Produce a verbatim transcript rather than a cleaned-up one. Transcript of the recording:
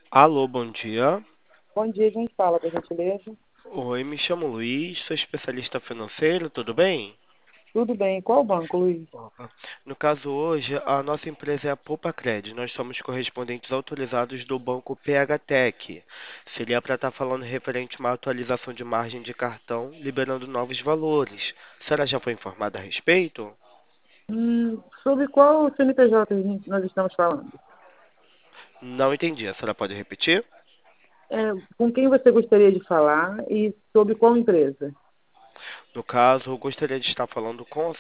Alô, bom dia. Bom dia, quem fala, por gentileza? Oi, me chamo Luiz, sou especialista financeiro, tudo bem? Tudo bem, qual banco, Luiz? Opa. No caso hoje, a nossa empresa é a Poupa Cred. Nós somos correspondentes autorizados do banco P H Tech. Seria para estar falando referente a uma atualização de margem de cartão, liberando novos valores. A senhora já foi informada a respeito? Hum, sobre qual C N P J a gente- nós estamos falando? Não entendi, a senhora pode repetir? É, com quem você gostaria de falar e sobre qual empresa? No caso, eu gostaria de estar falando com a